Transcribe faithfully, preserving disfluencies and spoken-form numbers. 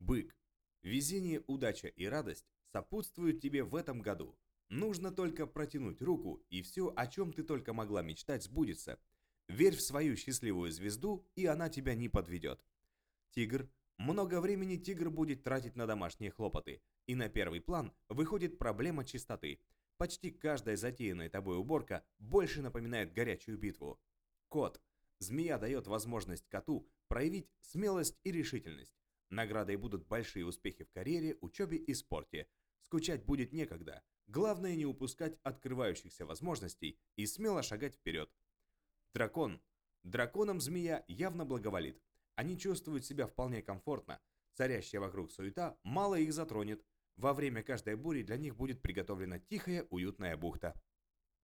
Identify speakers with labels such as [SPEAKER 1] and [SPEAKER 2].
[SPEAKER 1] Бык. Везение, удача и радость сопутствуют тебе в этом году. Нужно только протянуть руку, и все, о чем ты только могла мечтать, сбудется. Верь в свою счастливую звезду, и она тебя не подведет. Тигр. Много времени тигр будет тратить на домашние хлопоты, и на первый план выходит проблема чистоты. Почти каждая затеянная тобой уборка больше напоминает горячую битву. Кот. Змея дает возможность коту проявить смелость и решительность. Наградой будут большие успехи в карьере, учебе и спорте. Скучать будет некогда. Главное не упускать открывающихся возможностей и смело шагать вперед. Дракон. Драконам змея явно благоволит. Они чувствуют себя вполне комфортно. Царящая вокруг суета мало их затронет. Во время каждой бури для них будет приготовлена тихая, уютная бухта.